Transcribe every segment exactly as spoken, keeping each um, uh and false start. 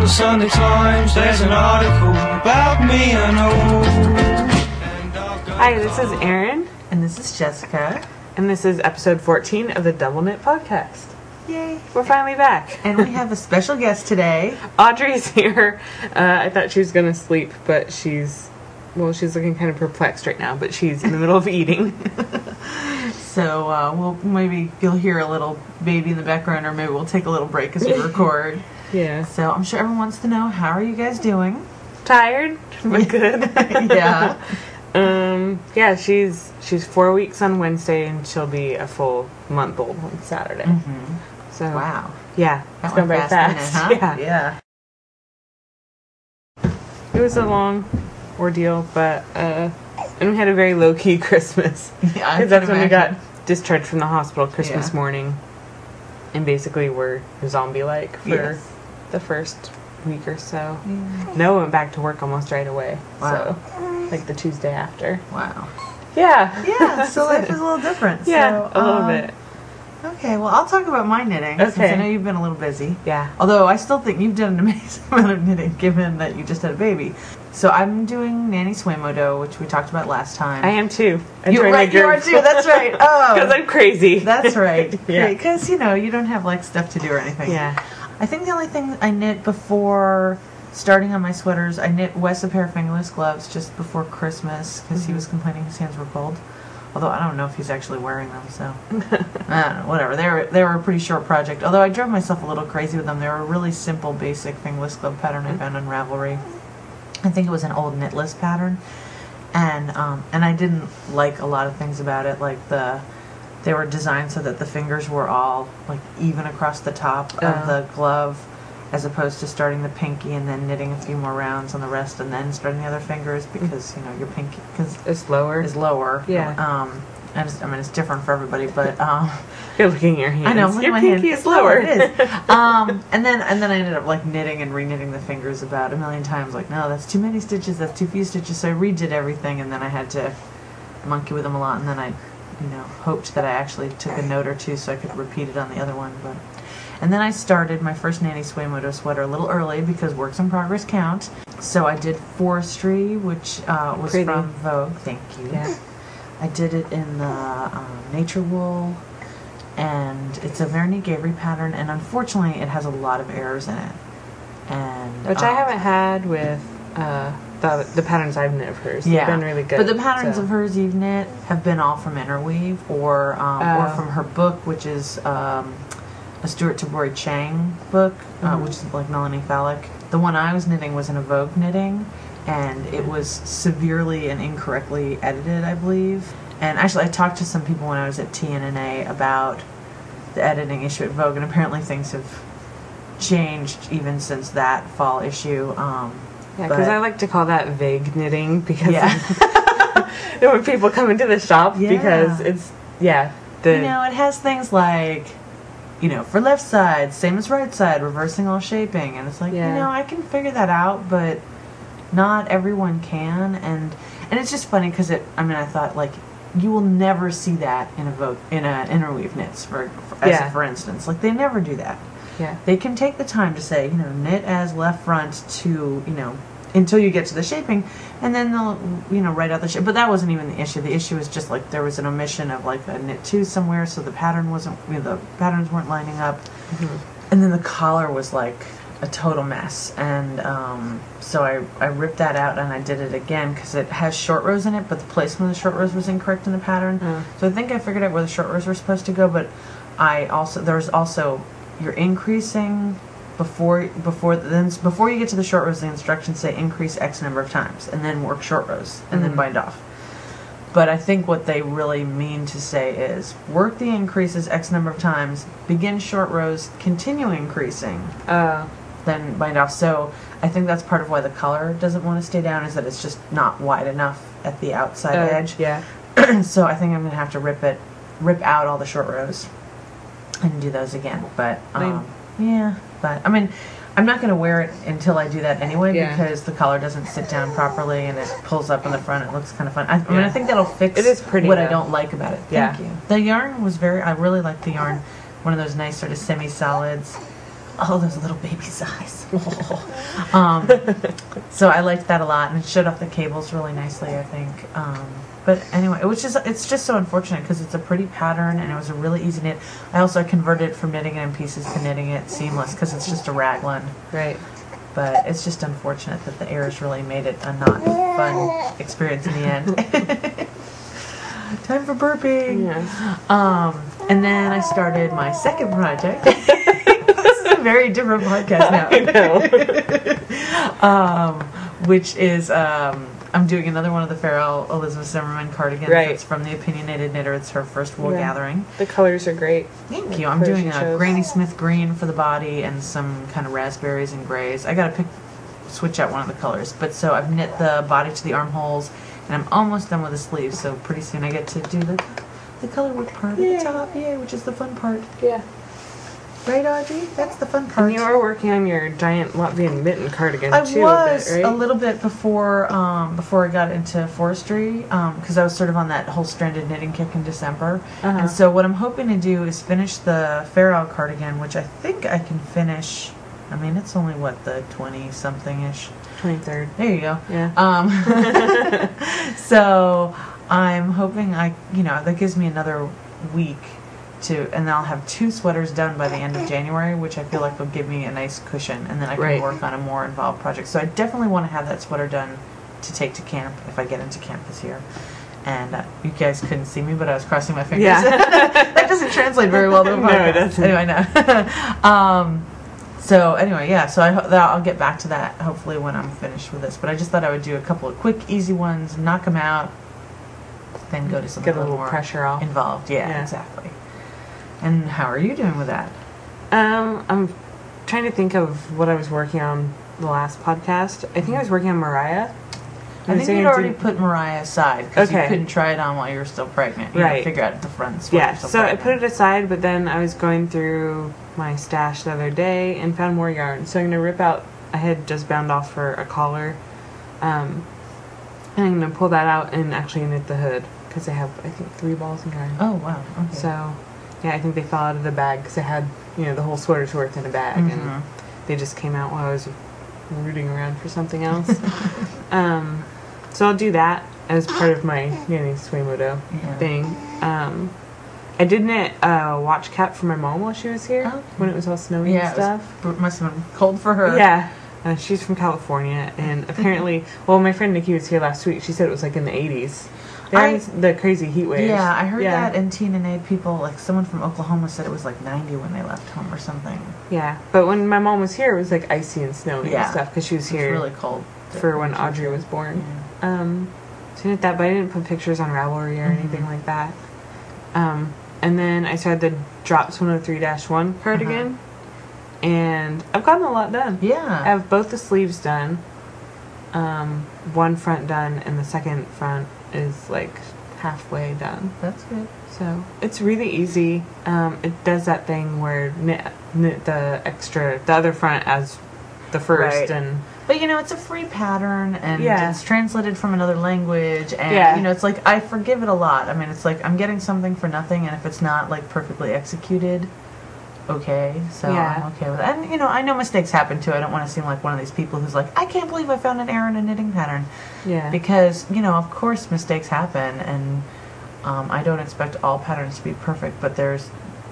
the Sunday Times, there's an article about me, I know. Hi, this is Erin. And this is Jessica. And this is episode fourteen of the Double Knit Podcast. Yay. We're finally back. And we have a special guest today. Audrey's here. Uh, I thought she was going to sleep, but she's, well, she's looking kind of perplexed right now, but she's in the middle of eating. So uh, we'll maybe you'll hear a little baby in the background, or maybe we'll take a little break as we record. Yeah. So I'm sure everyone wants to know, how are you guys doing? Tired, but good. Yeah. Um, yeah, she's she's four weeks on Wednesday, and she'll be a full month old on Saturday. Mm-hmm. So wow, yeah, that it's going very fast. fast minute, huh? Yeah, yeah. It was a long ordeal, but uh, and we had a very low key Christmas. Yeah, because that's when we got discharged from the hospital Christmas yeah. morning, and basically we're zombie like for yes. the first week or so. Yeah. Noah went back to work almost right away. Wow. So. Like the Tuesday after. Wow. Yeah. Yeah, so life is a little different. Yeah, so, a little um, bit. Okay, well, I'll talk about my knitting, Okay. since I know you've been a little busy. Yeah. Although I still think you've done an amazing amount of knitting, given that you just had a baby. So I'm doing Nanny Swamodo, which we talked about last time. I am too. I You're right, you are too, that's right. Oh. Because I'm crazy. That's right. Yeah. Because, you know, you don't have, like, stuff to do or anything. Yeah. I think the only thing I knit before starting on my sweaters, I knit Wes a pair of fingerless gloves just before Christmas, because mm-hmm. he was complaining his hands were cold. Although I don't know if he's actually wearing them, so I don't know, whatever. They were they were a pretty short project. Although I drove myself a little crazy with them. They were a really simple, basic fingerless glove pattern I found on Ravelry. I think it was an old Knitless pattern, and um, and I didn't like a lot of things about it. Like the they were designed so that the fingers were all like even across the top uh. of the glove, as opposed to starting the pinky and then knitting a few more rounds on the rest and then starting the other fingers, because you know your pinky cause it's lower. Is lower. Yeah. Um, and it's, I mean it's different for everybody, but um, you're looking at your hands. I know. I'm your my pinky hand. is lower. It is. um, and then and then I ended up like knitting and re-knitting the fingers about a million times. Like, no, that's too many stitches. That's too few stitches. So I redid everything, and then I had to monkey with them a lot, and then I, you know, hoped that I actually took a note or two so I could repeat it on the other one, but. And then I started my first Nanny Swamodo sweater a little early because works in progress count. So I did Forestry, which uh, was Pretty. from Vogue. Thank you. Yeah. I did it in the um, Nature Wool, and it's a Veronique Avery pattern, and unfortunately it has a lot of errors in it. And Which um, I haven't had with uh, the the patterns I've knit of hers. Yeah. They've been really good. But the patterns so. of hers you've knit have been all from Interweave or um, Oh. or from her book, which is um, a Stuart Tabori Chang book, uh, Mm-hmm. which is like Melanie Phallic. The one I was knitting was in a Vogue knitting, and it was severely and incorrectly edited, I believe. And actually, I talked to some people when I was at T N N A about the editing issue at Vogue, and apparently things have changed even since that fall issue. Um, Yeah, because but- I like to call that vague knitting, because Yeah. when people come into the shop, Yeah. because it's, yeah. The, You know, it has things like, you know, for left side, same as right side, reversing all shaping. And it's like, Yeah. you know, I can figure that out, but not everyone can. And and it's just funny because it, I mean, I thought, like, you will never see that in a Vogue, in a Interweave knits, for, for as Yeah. a, for instance. Like, they never do that. yeah. They can take the time to say, you know, knit as left front to, you know, until you get to the shaping, and then they'll, you know, write out the shape. But that wasn't even the issue. The issue was just like there was an omission of like a knit two somewhere, so the pattern wasn't, you know, the patterns weren't lining up, mm-hmm. and then the collar was like a total mess. And um, so I I ripped that out and I did it again because it has short rows in it, but the placement of the short rows was incorrect in the pattern. Mm. So I think I figured out where the short rows were supposed to go, but I also there's also you're increasing. Before before then before you get to the short rows, the instructions say increase X number of times and then work short rows and Mm-hmm. then bind off. But I think what they really mean to say is work the increases X number of times, begin short rows, continue increasing, Uh, then bind off. So I think that's part of why the collar doesn't want to stay down, is that it's just not wide enough at the outside uh, edge. Yeah. So I think I'm gonna have to rip it, rip out all the short rows, and do those again. But um, yeah. But, I mean, I'm not going to wear it until I do that anyway, Yeah. because the collar doesn't sit down properly and it pulls up in the front. It looks kind of fun. I, I mean, Yeah. I think that'll fix It is pretty, what though. I don't like about it. Yeah. Thank you. The yarn was very, I really liked the yarn. One of those nice sort of semi-solids. Oh, those little baby's eyes. um, so I liked that a lot, and it showed off the cables really nicely, I think. Um, but anyway, it was just it's just so unfortunate because it's a pretty pattern, and it was a really easy knit. I also converted from knitting it in pieces to knitting it seamless because it's just a raglan. Right. But it's just unfortunate that the errors really made it a not fun experience in the end. Time for burping. Yeah. Um, and then I started my second project. This is a very different podcast now. I know. um, which is um, I'm doing another one of the Farrell Elizabeth Zimmerman cardigans. Right. It's from the Opinionated Knitter. It's her first wool Yeah. gathering. The colors are great. Thank The you. I'm colors doing you a chose. Granny Smith green for the body and some kind of raspberries and grays. I gotta pick, switch out one of the colors. But so I've knit the body to the armholes, and I'm almost done with the sleeves. So pretty soon I get to do the the color work part Yay. at the top, yay, which is the fun part. Yeah. Right, Audrey? That's the fun part. And you were working on your giant Latvian mitten cardigan I too. was a, bit, right? a little bit before um, before I got into forestry because um, I was sort of on that whole stranded knitting kick in December. Uh-huh. And so what I'm hoping to do is finish the Farrell cardigan, which I think I can finish. I mean, it's only what, the twenty something ish. twenty-third. There you go. Yeah. Um, so I'm hoping I, you know, that gives me another week to, and I'll have two sweaters done by the end of January, which I feel like will give me a nice cushion, and then I can Right. work on a more involved project. So I definitely want to have that sweater done to take to camp if I get into camp this year. And uh, you guys couldn't see me, but I was crossing my fingers. Yeah. That doesn't translate very well to a No, podcast. it doesn't. Anyway, no. um, so anyway, yeah. So I ho- that I'll get back to that hopefully when I'm finished with this. But I just thought I would do a couple of quick, easy ones, knock them out, then go to something Get a little more pressure off. involved. Yeah, Yeah. exactly. And how are you doing with that? Um, I'm trying to think of what I was working on the last podcast. I think I was working on Mariah. I was think saying you'd already did- put Mariah aside because you Okay. couldn't try it on while you were still pregnant. You Right. Know, figure out at the front. is when Yeah, you're still so I pregnant. put it aside, but then I was going through my stash the other day and found more yarn. So I'm going to rip out, I had just bound off for a collar. Um, and I'm going to pull that out and actually knit the hood because I have, I think, three balls of yarn. Oh wow. Okay. So, yeah, I think they fell out of the bag because I had, you know, the whole sweater's worth in a bag. Mhm. And they just came out while I was rooting around for something else. um, so I'll do that as part of my knitting Suemoto Yeah. thing. Um, I did knit a watch cap for my mom while she was here Okay. when it was all snowy Yeah, and it was- stuff. it must have been cold for her. Yeah. Uh, she's from California, and apparently, well, my friend Nikki was here last week. She said it was like in the eighties. They're I- having the crazy heat waves. Yeah, I heard Yeah. that in T N N A people, like someone from Oklahoma said it was like ninety when they left home or something. Yeah, but when my mom was here, it was like icy and snowy Yeah. and stuff because she was It's here really cold. for when Audrey was born. Yeah. Um, so I did that, but I didn't put pictures on Ravelry or Mhm. anything like that. Um, and then I started the Drops one oh three dash one cardigan, and I've gotten a lot done. Yeah. I have both the sleeves done, um, one front done, and the second front is like halfway done. That's good. So it's really easy. Um, it does that thing where knit, knit the extra, the other front as the first, Right. and But you know, it's a free pattern and Yeah. it's translated from another language and Yeah. you know, it's like I forgive it a lot. I mean, it's like I'm getting something for nothing and if it's not like perfectly executed, okay. So Yeah. I'm okay with it. And you know, I know mistakes happen too. I don't want to seem like one of these people who's like, I can't believe I found an error in a knitting pattern. yeah, Because, you know, of course mistakes happen and um, I don't expect all patterns to be perfect, but there's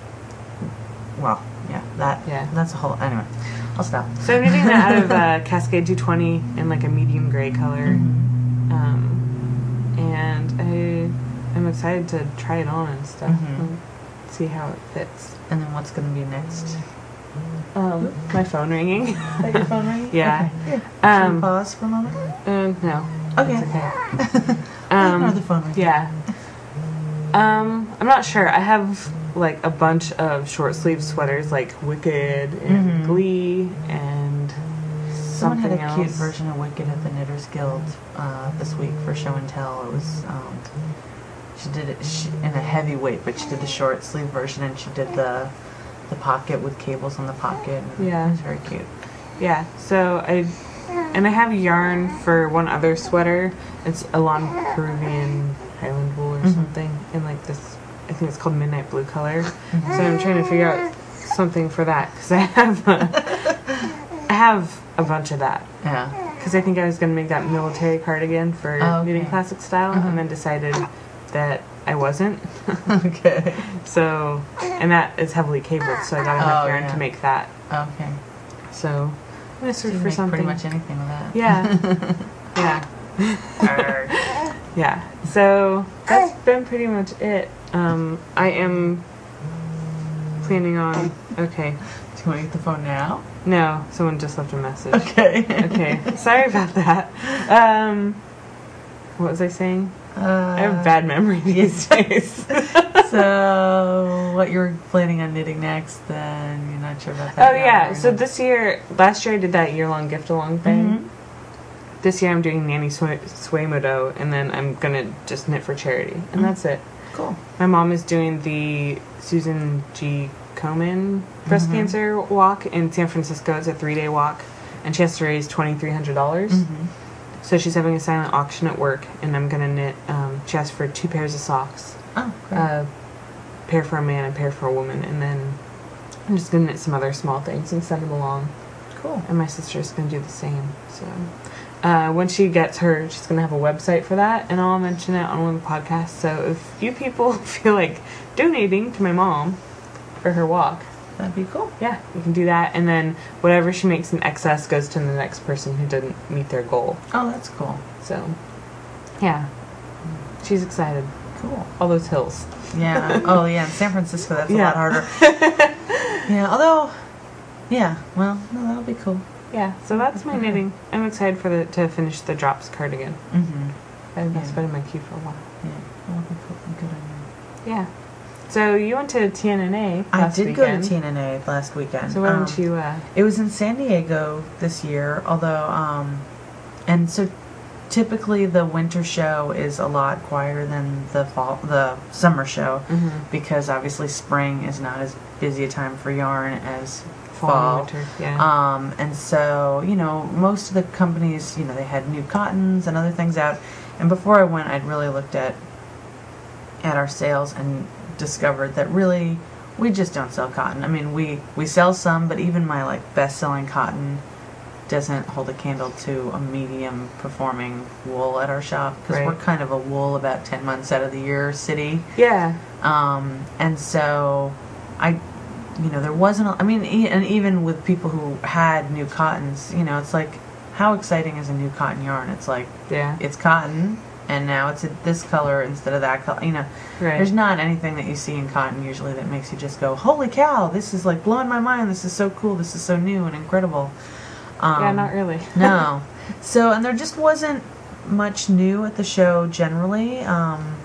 well, yeah, that Yeah. that's a whole anyway. I'll stop. So I'm knitting that out of uh, Cascade two twenty in like a medium gray color, Mhm. um, and I am excited to try it on and stuff, Mhm. and see how it fits. And then what's going to be next? Um, my phone ringing. Is that your phone ringing? Yeah. Okay. Here. Should we Um, pause for a moment? Uh, no. Okay. It's okay. Um, Um, Ignore the phone ringing. Yeah. Um, I'm not sure. I have like a bunch of short sleeve sweaters, like Wicked and Mhm. Glee and Someone something had a cute else. version of Wicked at the Knitters Guild uh, this week for show and tell. It was um, she did it she, in a heavyweight, but she did the short sleeve version and she did the the pocket with cables on the pocket. And Yeah. it was very cute. Yeah, so I and I have yarn for one other sweater. It's a long Peruvian Highland wool or Mhm. something in like this. I think it's called midnight blue color. Mhm. So I'm trying to figure out something for that because I have a, I have a bunch of that. Yeah. Because I think I was going to make that military cardigan for Oh, okay. knitting classic style, Uh-huh. and then decided that I wasn't. Okay. So, and that is heavily cabled, so I got enough Oh, yarn yeah. to make that. Okay. So, I'm going to So search you for make something. pretty much anything with that. Yeah. Yeah. Yeah. So that's been pretty much it. Um, I am planning on. Okay. Do you want to get the phone now? No, someone just left a message. Okay. Okay. Sorry about that. Um, what was I saying? Uh, I have bad memory these days. So, what you're planning on knitting next, then you're not sure about that. Oh yeah. So this year, last year I did that year-long gift-along thing. Mhm. This year I'm doing Nanny Sway, Swaymodo, and then I'm gonna just knit for charity, and Mhm. that's it. Cool. My mom is doing the Susan G. Komen breast Mhm. cancer walk in San Francisco. It's a three-day walk, and she has to raise twenty-three hundred dollars. Mm-hmm. So she's having a silent auction at work, and I'm gonna knit. Um, she asked for two pairs of socks, Oh, great. a pair for a man and a pair for a woman, and then I'm just gonna knit some other small things and send them along. Cool. And my sister's gonna do the same. So uh, when she gets her, she's gonna have a website for that, and I'll mention it on one of the podcasts. So if you people feel like donating to my mom for her walk, That'd be cool. yeah, you can do that, and then whatever she makes in excess goes to the next person who didn't meet their goal. Oh, that's cool. So yeah, she's excited. Cool. All those hills. Yeah. Oh, yeah. In San Francisco, that's a Yeah. lot harder. Yeah. Although, yeah. Well, no, that'll be cool. Yeah, so that's my knitting. I'm excited for the to finish the drops cardigan. Mm-hmm. And that's Yeah. been in my queue for a while. Yeah. That'll be cool. Good on you. Yeah. So you went to T N N A I last did weekend. go to T N N A last weekend. So why Um, don't you? Uh, It was in San Diego this year, although, um, and so typically the winter show is a lot quieter than the fall, the summer show, mhm. because obviously spring is not as busy a time for yarn as fall, fall. and winter? Yeah. Um, and so, you know, most of the companies, you know, they had new cottons and other things out. And before I went, I'd really looked at at our sales and discovered that really we just don't sell cotton. I mean, we we sell some, but even my like best-selling cotton doesn't hold a candle to a medium performing wool at our shop, because Right. we're kind of a wool about ten months out of the year city. yeah. Um, and so I, you know, there wasn't, a, I mean, e- and even with people who had new cottons, you know, it's like, how exciting is a new cotton yarn? It's like, Yeah. it's cotton, and now it's a, this color instead of that color, you know. Right. There's not anything that you see in cotton usually that makes you just go, holy cow, this is like blowing my mind, this is so cool, this is so new and incredible. Um, yeah, not really. no. So, and there just wasn't much new at the show generally. Um,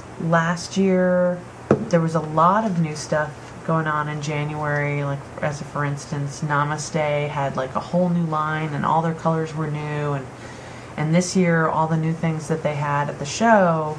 last year, there was a lot of new stuff going on in January. Like, as a, for instance, Namaste had like a whole new line, and all their colors were new. And and this year, all the new things that they had at the show,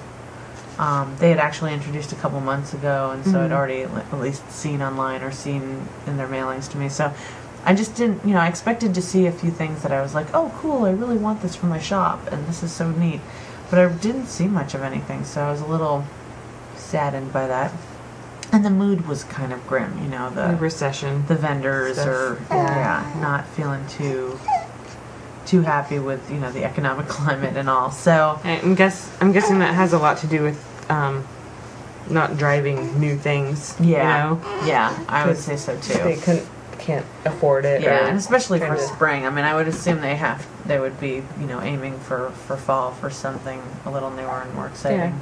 um, they had actually introduced a couple months ago, and so I'd Mhm. already at least seen online or seen in their mailings to me. So I just didn't, you know, I expected to see a few things that I was like, oh, cool, I really want this for my shop, and this is so neat. But I didn't see much of anything, so I was a little saddened by that. And the mood was kind of grim, you know, The the recession. the vendors Stuff. are, Yeah. yeah, not feeling too too happy with, you know, the economic climate and all. So, I'm guess I'm guessing that has a lot to do with um, not driving new things. yeah, You know, yeah, I would 'Cause say so they too. couldn't can't afford it. Yeah, or and especially for kinda- spring. I mean, I would assume they have, they would be, you know, aiming for, for fall for something a little newer and more exciting.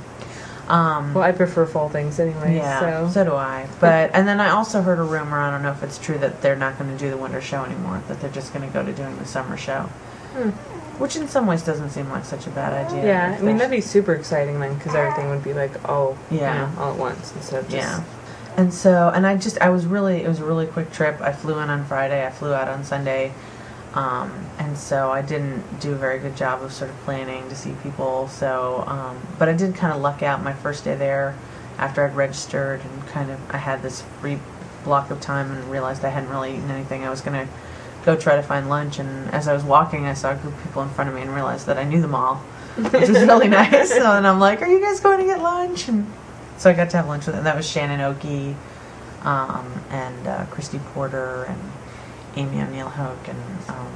Um, Well, I prefer fall things anyway. yeah, So, so do I. But and then I also heard a rumor. I don't know if it's true that they're not going to do the winter show anymore. That they're just going to go to doing the summer show, Hmm. which in some ways doesn't seem like such a bad idea. yeah, if I mean they're- that'd be super exciting then, because everything would be like all Yeah. you know, all at once instead of just Yeah. And so, and I just, I was really, it was a really quick trip. I flew in on Friday, I flew out on Sunday. Um, and so I didn't do a very good job of sort of planning to see people. So, um, but I did kind of luck out my first day there after I'd registered, and kind of, I had this free block of time and realized I hadn't really eaten anything. I was going to go try to find lunch. And as I was walking, I saw a group of people in front of me and realized that I knew them all, which was really nice. So, and I'm like, are you guys going to get lunch? And so I got to have lunch with them. That was Shannon Oki, um, and uh, Christy Porter and Amy O'Neill Hoke and um,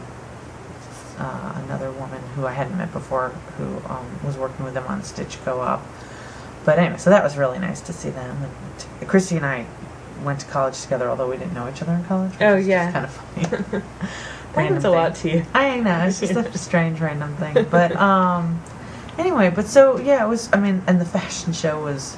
uh, another woman who I hadn't met before who um, was working with them on Stitch Go Up. But anyway, so that was really nice to see them. And Christy and I went to college together, although we didn't know each other in college. Which Oh, is yeah. kind of funny. Happens a lot to you. I know, it's just a strange random thing. But um, anyway, but so, yeah, it was, I mean, and the fashion show was,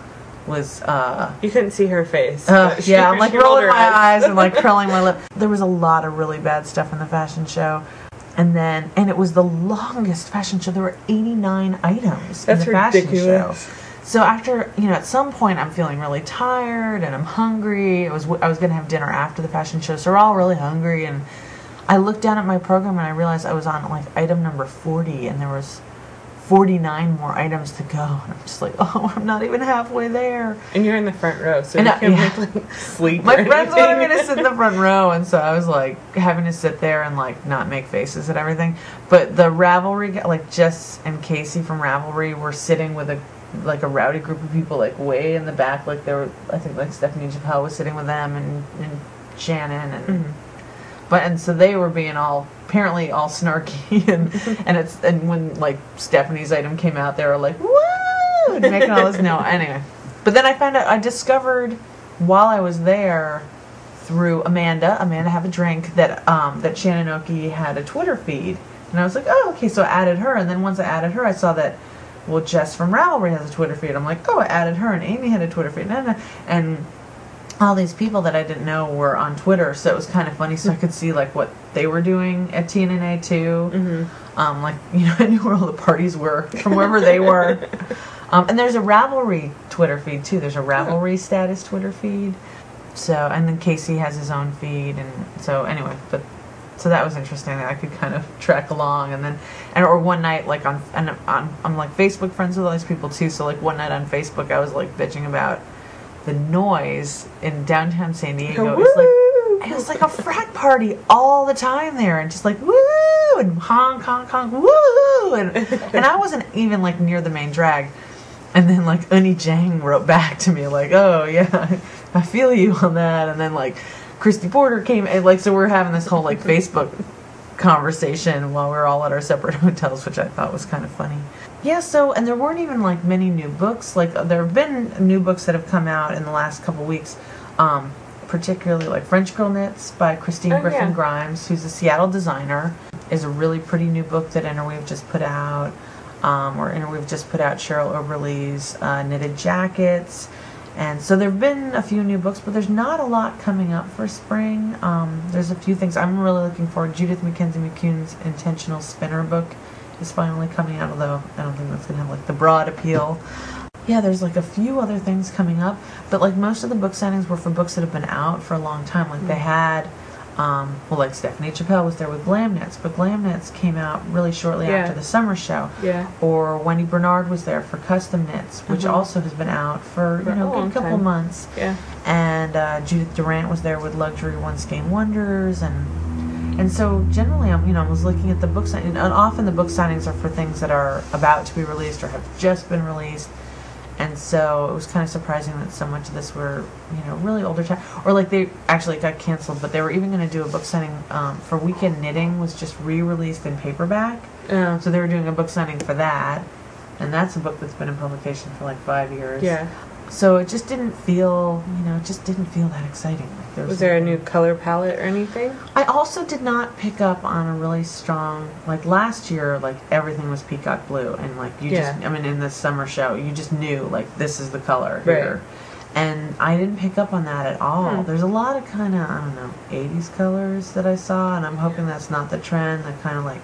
was, uh... You couldn't see her face. Uh, but she- yeah, I'm like she rolled rolling her my eyes and like curling my lip. There was a lot of really bad stuff in the fashion show. And then, and it was the longest fashion show. There were eighty-nine items That's in the fashion ridiculous. show. So after, you know, at some point I'm feeling really tired and I'm hungry. It was I was going to have dinner after the fashion show, so we're all really hungry. And I looked down at my program and I realized I was on like item number forty, and there was forty-nine more items to go. And I'm just like, oh, I'm not even halfway there. And you're in the front row, so And you I- can't yeah. like sleep. My or friends anything. wanted me to sit in the front row, and so I was like having to sit there and like not make faces and everything. But the Ravelry, guy- like Jess and Casey from Ravelry, were sitting with a like a rowdy group of people like way in the back. Like they were, I think like Stephanie Chappelle was sitting with them and, and Shannon and. Mhm. But and so they were being all apparently all snarky and and it's and when like Stephanie's item came out, they were like woo and making all this no anyway. But then I found out I discovered while I was there through Amanda Amanda Have a Drink that um that Shannon Oki had a Twitter feed, and I was like, oh okay, so I added her. And then once I added her, I saw that well Jess from Ravelry has a Twitter feed. I'm like, oh, I added her, and Amy had a Twitter feed, and and all these people that I didn't know were on Twitter, so it was kind of funny. So I could see like what they were doing at T N N A too. Mm-hmm. Um, like you know, I knew where all the parties were from wherever they were. Um, and there's a Ravelry Twitter feed too. There's a Ravelry status Twitter feed. So and then Casey has his own feed, and so anyway, but so that was interesting that I could kind of track along. And then and or one night like on and on I'm like Facebook friends with all these people too. So like one night on Facebook, I was like bitching about the noise in downtown San Diego. It's like it was like a frat party all the time there, and just like woo and honk honk honk woo, and and I wasn't even like near the main drag. And then like Uni Jang wrote back to me like, oh yeah, I feel you on that. And then like Christy Porter came and like so we're having this whole like Facebook conversation while we're all at our separate hotels, which I thought was kind of funny. Yeah, so, and there weren't even, like, many new books. Like, there have been new books that have come out in the last couple weeks, um, particularly, like, French Girl Knits by Christine Oh, Griffin yeah. Grimes, who's a Seattle designer, is a really pretty new book that Interweave just put out, um, or Interweave just put out Cheryl Oberle's uh, Knitted Jackets. And so there have been a few new books, but there's not a lot coming up for spring. Um, there's a few things I'm really looking forward. Judith Mackenzie McCune's Intentional Spinner book is finally coming out, although I don't think that's going to have like the broad appeal. Yeah, there's like a few other things coming up, but like most of the book signings were for books that have been out for a long time. Like they had, um, well, like Stephanie Chappelle was there with Glam Knits, but Glam Knits came out really shortly Yeah. after the summer show. Yeah. Or Wendy Bernard was there for Custom Knits, which Mhm. also has been out for, For you know, a a long good couple time. months. Yeah. And uh, Judith Durant was there with Luxury One Skein Wonders, and and so generally, I'm you know I was looking at the book signing, and often the book signings are for things that are about to be released or have just been released, and so it was kind of surprising that so much of this were you know really older time, or like they actually got canceled, but they were even going to do a book signing um, for Weekend Knitting was just re-released in paperback, Oh. so they were doing a book signing for that, and that's a book that's been in publication for like five years. Yeah. So it just didn't feel, you know, it just didn't feel that exciting. Like there Was there a something- new color palette or anything? I also did not pick up on a really strong, like last year, like everything was peacock blue, and like you Yeah. just, I mean, in the summer show, you just knew like this is the color Right. here, and I didn't pick up on that at all. Hmm. There's a lot of kind of, I don't know, eighties colors that I saw, and I'm hoping that's not the trend. The kind of like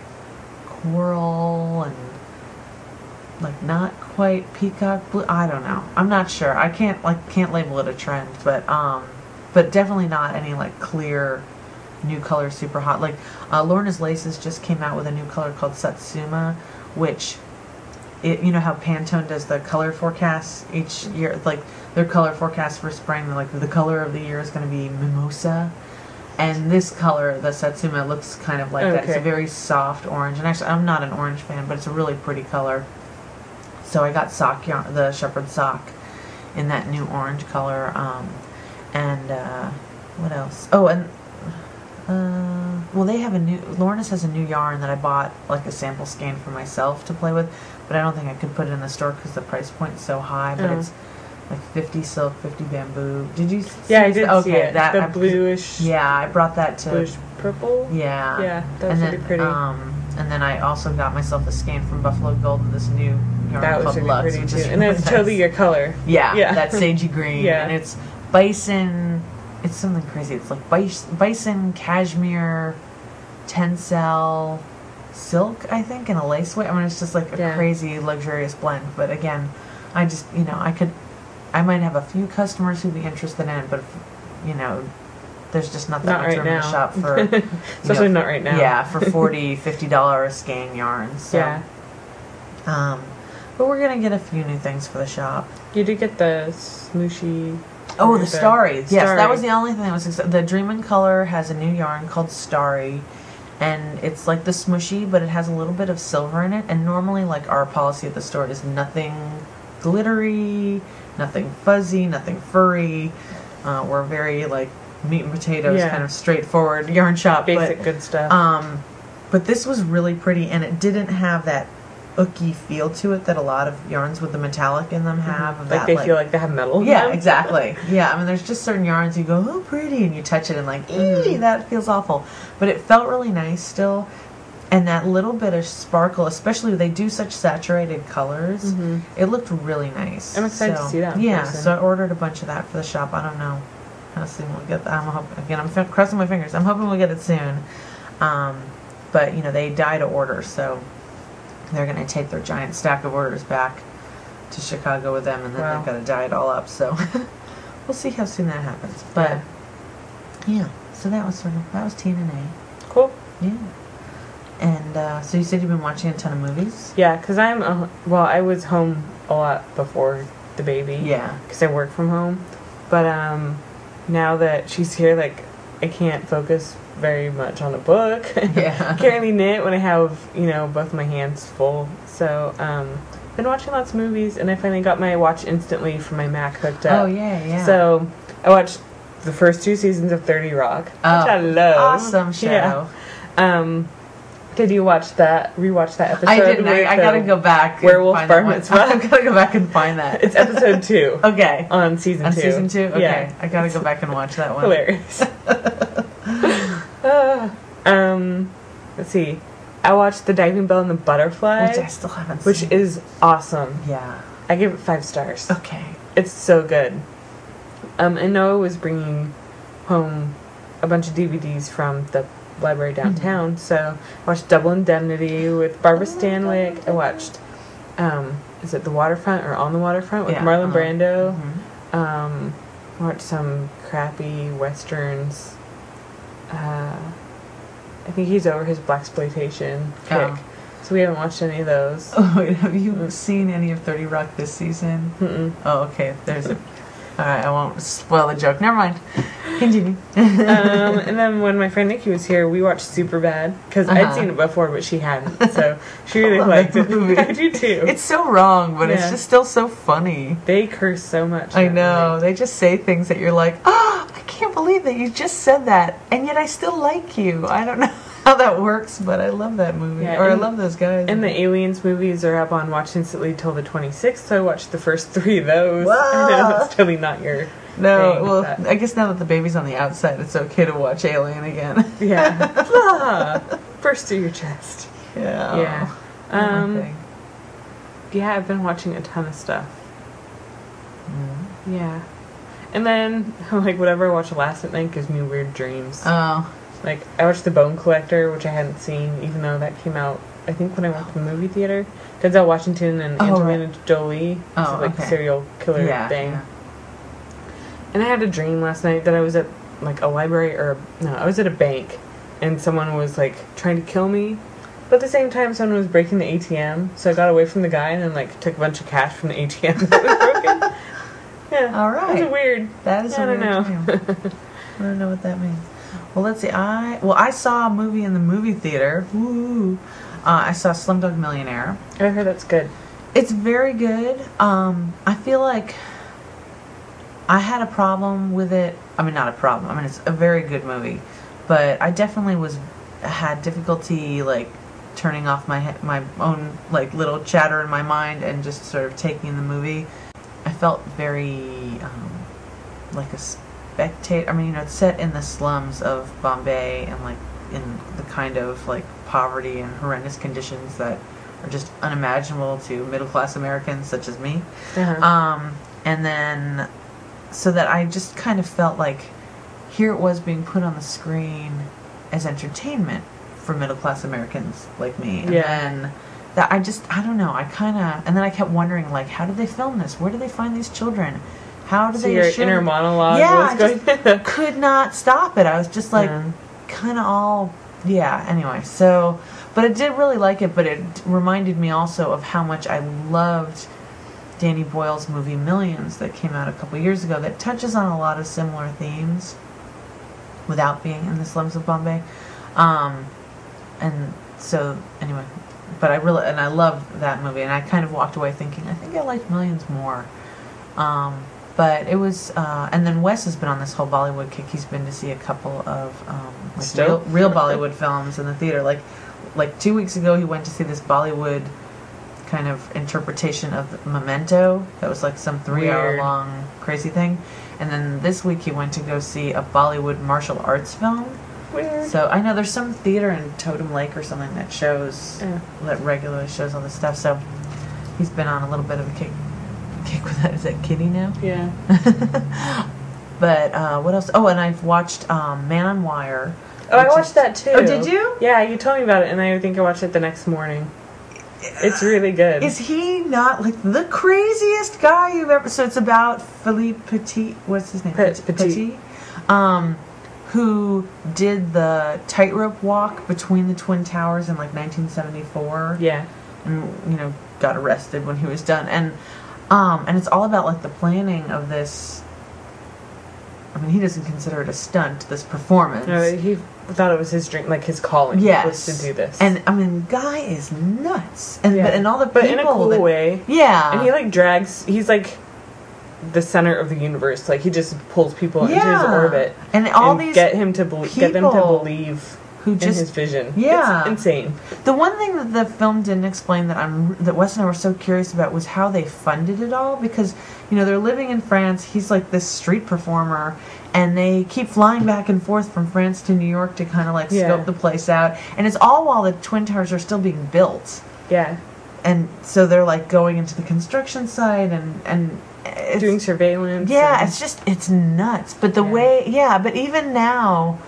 coral and like not quite peacock blue. I don't know. I'm not sure. I can't like can't label it a trend, but um, but definitely not any like clear new color super hot. Like uh, Lorna's Laces just came out with a new color called Satsuma, which it you know how Pantone does the color forecasts each year, like their color forecast for spring. Like the color of the year is going to be mimosa. And this color, the Satsuma, looks kind of like that. It's a Okay. very soft orange. And actually, I'm not an orange fan, but it's a really pretty color. So I got sock yarn, the shepherd sock in that new orange color. Um, And uh, what else? Oh, and uh, well, they have a new. Lorna's has a new yarn that I bought, like a sample skein for myself to play with, but I don't think I could put it in the store because the price point is so high. But Oh. it's like fifty silk, fifty bamboo. Did you? See Yeah, I this? did Okay, see it. that the I- bluish, Yeah, I brought that to. bluish purple. Yeah. Yeah, that was and really then, pretty. Um, and then I also got myself a skein from Buffalo Gold of this new yarn That was called really Lux, pretty which too, is and really it's nice. totally your color. Yeah, Yeah. that sagey green. Yeah. And it's bison, it's something crazy. It's like bison, bison cashmere, tencel, silk, I think, and a lace weight. I mean, it's just like a Yeah. crazy, luxurious blend. But again, I just, you know, I could, I might have a few customers who'd be interested in it, but, if, you know, there's just not that Not much right room in now. the shop for, you Especially know, not right now. yeah, for forty dollars, fifty dollars skein yarn. So, Yeah. um, but we're going to get a few new things for the shop. You did get the smooshy. Oh, or the Starry. Yes, that Starry. was the only thing that was exci- the Dream in Color has a new yarn called Starry, and it's like the smushy, but it has a little bit of silver in it. And normally, like our policy at the store is nothing glittery, nothing fuzzy, nothing furry. Uh, we're very like meat and potatoes, Yeah. kind of straightforward yarn shop. Basic but, good stuff. um, but this was really pretty, and it didn't have that ooky feel to it that a lot of yarns with the metallic in them have. Of like that, they feel like they have metal. in yeah, them. exactly. Yeah, I mean, there's just certain yarns you go, oh, pretty, and you touch it and like, ee, that feels awful. But it felt really nice still, and that little bit of sparkle, especially they do such saturated colors, Mhm. it looked really nice. I'm excited to So, see that in Yeah, person. so I ordered a bunch of that for the shop. I don't know. Honestly, we'll get that. I'm hope, again, I'm f- crossing my fingers. I'm hoping we'll get it soon. Um, but you know, they die to order, so they're going to take their giant stack of orders back to Chicago with them, and then Wow. they've got to dye it all up. So we'll see how soon that happens. But Yeah. yeah, so that was sort of that was T N A. Cool. Yeah. And uh, so you said you've been watching a ton of movies. Yeah, because I'm, uh, well, I was home a lot before the baby. Yeah. Because I work from home. But um, now that she's here, like, I can't focus very much on a book. Yeah. Can't really knit when I have, you know, both my hands full. So, um, been watching lots of movies, and I finally got my Watch Instantly from my Mac hooked up. Oh yeah, yeah. So, I watched the first two seasons of thirty Rock, which Oh, I love. awesome show. Yeah. Um, did you watch that, rewatch that episode? I didn't. I, with I gotta the go back. and Werewolf find Bar that one. Mitzvah? I gotta go back and find that. It's episode two Okay. on season On two. season two? Okay. Yeah. I gotta go back and watch that one. Hilarious. uh, um, let's see. I watched The Diving Bell and the Butterfly, Which I still haven't which seen. is awesome. Yeah. I give it five stars. Okay. It's so good. Um, and Noah was bringing home a bunch of D V Ds from the library downtown, Mm-hmm. so I watched Double Indemnity with Barbara Oh, Stanwyck. God. I watched, um, is it The Waterfront or On the Waterfront with Yeah, Marlon uh-huh. Brando? Mhm. Um, I watched some crappy westerns. Uh, I think he's over his blaxploitation kick, Oh. so we haven't watched any of those. Oh wait, have you seen any of thirty Rock this season? Mm-mm. Oh, okay. There's a. All right, I won't spoil the joke. Never mind. Continue. um, and then when my friend Nikki was here, we watched Superbad because I'd Uh-huh. seen it before, but she hadn't. So she really love liked that it. movie. I do too. It's so wrong, but it's Yeah. just still so funny. They curse so much. I in that know. movie. They just say things that you're like, oh, I can't believe that you just said that, and yet I still like you. I don't know how that works, but I love that movie. Yeah, or I and- love those guys. And the Aliens movies are up on Watch Instantly till the twenty-sixth, so I watched the first three of those. I know Wow. it's totally not your no, thing, well, but- I guess now that the baby's on the outside, it's okay to watch Alien again. yeah. Ah, burst through your chest. yeah. Yeah. Not my Um, thing. yeah, I've been watching a ton of stuff. Mm. Yeah. And then, like, whatever I watch last at night gives me weird dreams. Oh, Like, I watched The Bone Collector, which I hadn't seen, even though that came out, I think, when I went to the movie theater. Denzel Washington and Oh, Angelina Jolie. Oh, It's like okay. a serial killer yeah. thing. yeah. And I had a dream last night that I was at, like, a library, or, no, I was at a bank, and someone was, like, trying to kill me. But at the same time, someone was breaking the A T M, so I got away from the guy and then, like, took a bunch of cash from the A T M that was broken. Yeah. All right. It was weird. That is I a don't weird know. dream. I don't know what that means. Well, let's see. I well, I saw a movie in the movie theater. Woo! Uh, I saw Slumdog Millionaire. I heard that's good. It's very good. Um, I feel like I had a problem with it. I mean, not a problem. I mean, it's a very good movie, but I definitely was had difficulty like turning off my he- my own like little chatter in my mind and just sort of taking in the movie. I felt very um, like a spectator. I mean, you know, it's set in the slums of Bombay and like in the kind of like poverty and horrendous conditions that are just unimaginable to middle class Americans such as me. Uh-huh. Um, and then, so that I just kind of felt like here it was being put on the screen as entertainment for middle class Americans like me. And Yeah. then that I just, I don't know, I kind of, and then I kept wondering, like, how did they film this? Where do they find these children? How do So they your show inner monologue Yeah, was I going. just could not stop it. I was just like, Yeah. kind of all, yeah, anyway. So, but I did really like it, but it reminded me also of how much I loved Danny Boyle's movie Millions that came out a couple years ago that touches on a lot of similar themes without being in the slums of Bombay. Um, and so, anyway, but I really, and I loved that movie, and I kind of walked away thinking, I think I liked Millions more. Um, but it was, uh, and then Wes has been on this whole Bollywood kick. He's been to see a couple of um, like Still? real, real Bollywood films in the theater. Like, like two weeks ago, he went to see this Bollywood kind of interpretation of Memento. That was like some three-hour Weird. long crazy thing. And then this week, he went to go see a Bollywood martial arts film. Weird. So I know there's some theater in Totem Lake or something that shows Yeah. that regularly shows all this stuff. So he's been on a little bit of a kick, kick with that. Is that Kitty now? Yeah. But uh, what else? Oh, and I've watched um, Man on Wire. Oh, I which watched is- that too. Oh, did you? Yeah, you told me about it, and I think I watched it the next morning. It's really good. Is he not like the craziest guy you've ever? So it's about Philippe Petit. What's his name? Petit. Petit. Um, who did the tightrope walk between the Twin Towers in like nineteen seventy-four. Yeah. And you know got arrested when he was done, and um, and it's all about like the planning of this. I mean, he doesn't consider it a stunt. This performance. No, he thought it was his dream, like his calling Yes. was to do this. And I mean, guy is nuts, and yeah. but, and all the but people in a cool that, way. Yeah, And he like drags. He's like the center of the universe. Like he just pulls people into his Yeah. orbit and all and these get him to bel get them to people believe who in just his vision. Yeah. It's insane. The one thing that the film didn't explain that I'm that Wes and I were so curious about was how they funded it all, because you know they're living in France. He's like this street performer, and they keep flying back and forth from France to New York to kind of like Yeah. scope the place out. And it's all while the Twin Towers are still being built, Yeah. and so they're like going into the construction site and and it's, Doing surveillance. yeah, and- it's just it's nuts. But the Yeah. way, yeah, but even now,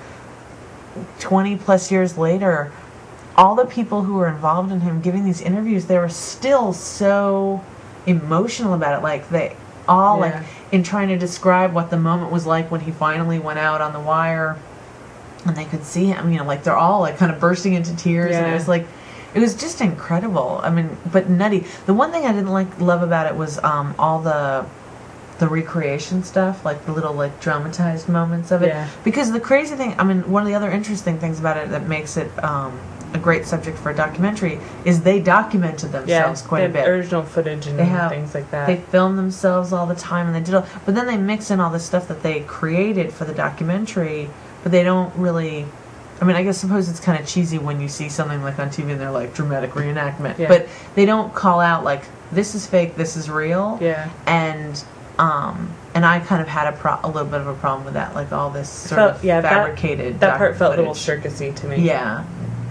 twenty plus years later, all the people who were involved in him giving these interviews, they were still so emotional about it. Like they all Yeah. like in trying to describe what the moment was like when he finally went out on the wire, and they could see him. You know, like they're all like kind of bursting into tears, and it Yeah. was like. It was just incredible. I mean, but nutty. The one thing I didn't like love about it was um, all the the recreation stuff, like the little like dramatized moments of it. Yeah. Because the crazy thing, I mean, one of the other interesting things about it that makes it um, a great subject for a documentary is they documented yeah, themselves quite they a have bit. original footage and They have- things like that. They film themselves all the time, and they did all, but then they mix in all the stuff that they created for the documentary, but they don't really. I mean, I guess suppose it's kind of cheesy when you see something like on T V and they're like dramatic reenactment, Yeah. but they don't call out like this is fake, this is real, yeah. and um, and I kind of had a pro- a little bit of a problem with that, like all this sort Felt- of yeah, that- fabricated. That doc part felt a little footage. circusy to me. Yeah.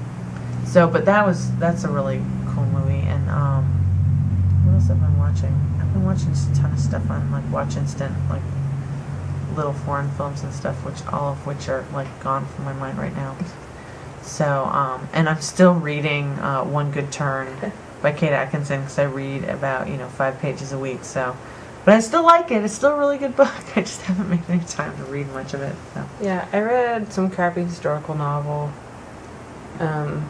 So, but that was that's a really cool movie, and um, what else have I been watching? I've been watching just a ton of stuff on like Watch Instant, like little foreign films and stuff, which all of which are like gone from my mind right now. So, um, and I'm still reading uh, One Good Turn by Kate Atkinson, because I read about you know five pages a week. So, but I still like it. It's still a really good book. I just haven't made any time to read much of it. So. Yeah, I read some crappy historical novel um,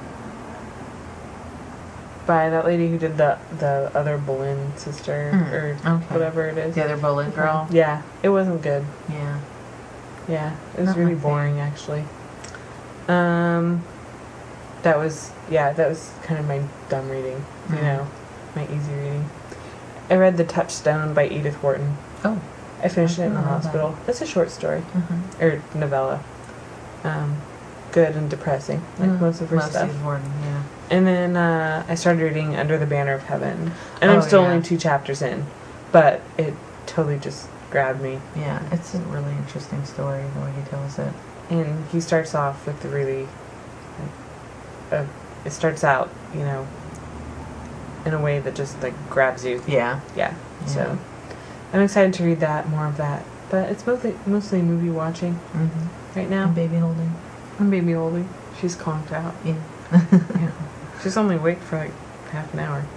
by that lady who did the the other Boleyn sister Mm, or okay. whatever it is. The other Boleyn girl. Yeah, it wasn't good. Yeah. Yeah, it was Not really my boring actually. Um, that was yeah, that was kind of my dumb reading. You Mhm. know, my easy reading. I read The Touchstone by Edith Wharton. Oh. I finished it in the I love hospital. It's a short story Mhm. or novella. Um, good and depressing, like Mm, most of her Love stuff. Steve Warden, yeah. And then uh, I started reading Under the Banner of Heaven, and I'm Oh, still yeah. only two chapters in, but it totally just grabbed me. Yeah, it's a really interesting story the way he tells it. And he starts off with the really, like, uh, it starts out, you know, in a way that just like grabs you. Yeah. Yeah. Yeah. So I'm excited to read that, more of that. But it's mostly mostly movie watching Mm-hmm. right now. And baby holding. And baby Oldie, she's conked out. Yeah. Yeah. She's only awake for like half an hour.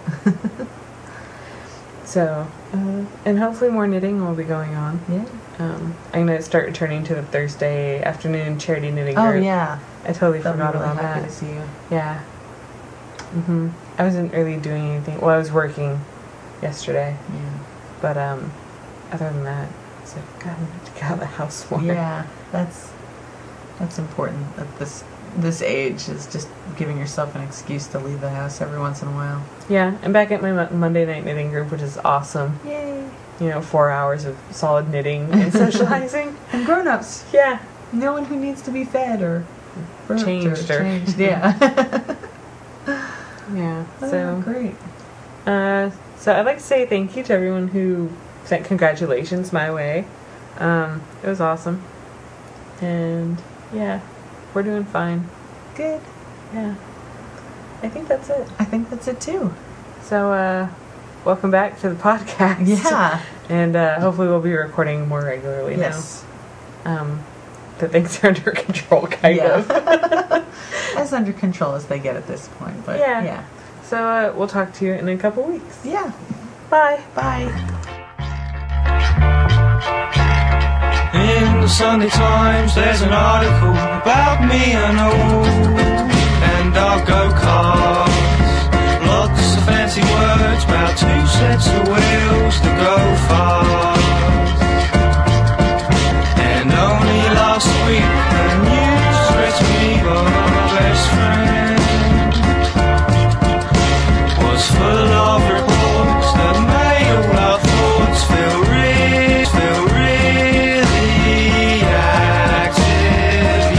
So, uh, and hopefully more knitting will be going on. Yeah. Um, I'm gonna start returning to the Thursday afternoon charity knitting Oh group. yeah. I totally They'll be forgot really about happy that. to see you. Yeah. Mhm. I wasn't really doing anything. Well, I was working yesterday, Yeah. but um, other than that, it's like God, I need to get out of the house more. Yeah. That's that's important at this this age, is just giving yourself an excuse to leave the house every once in a while. Yeah. I'm back at my Mo- Monday night knitting group, which is awesome. Yay. You know, four hours of solid knitting and socializing. And grown-ups. Yeah. No one who needs to be fed or burped Changed or or- changed. Yeah. Yeah. Oh, So. great. Uh, so I'd like to say thank you to everyone who sent congratulations my way. Um, it was awesome. And yeah, we're doing fine. Good. Yeah. I think that's it. I think that's it too. So, uh, welcome back to the podcast. Yeah. And uh, hopefully we'll be recording more regularly Yes. now. Um, that things are under control, kind Yeah. of. As under control as they get at this point, but Yeah. yeah. So, uh, we'll talk to you in a couple weeks. Yeah. Bye. Bye. In the Sunday Times there's an article about me and all, and our go-karts. Lots of fancy words about two sets of wheels that go fast. And only last week the news read to me by my best friend was full of reports that made all our thoughts feel real, feel really active,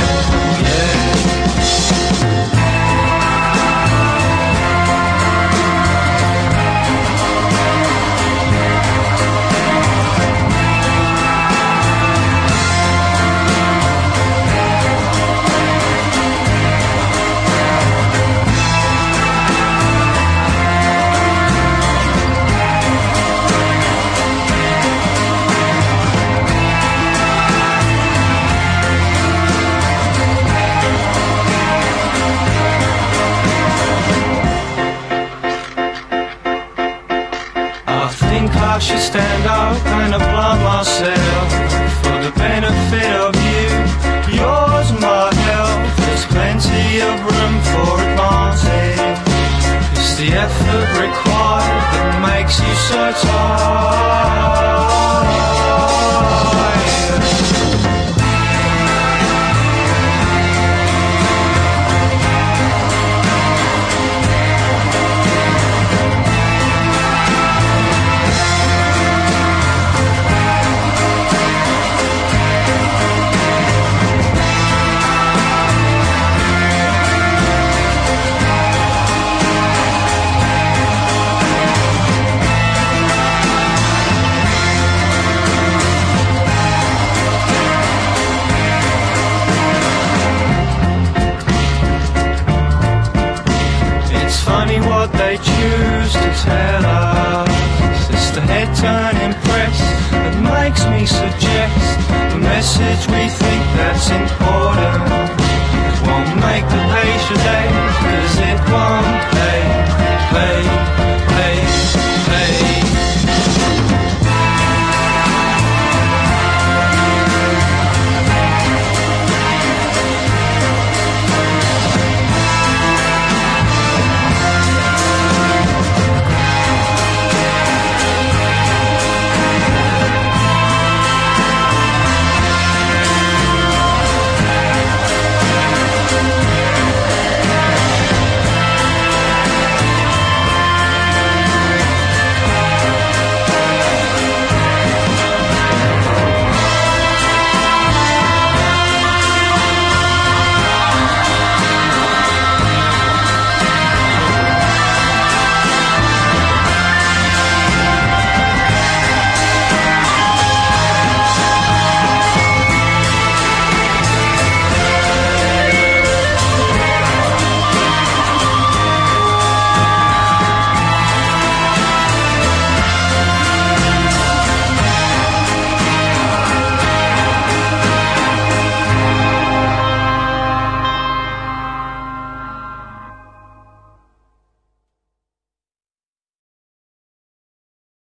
I think I should stand up and applaud myself for the benefit of you, yours and my health. There's plenty of room for advantage. It's the effort required that makes you so tired. It's funny what they choose to tell us. It's the head-turning press that makes me suggest the message we think that's important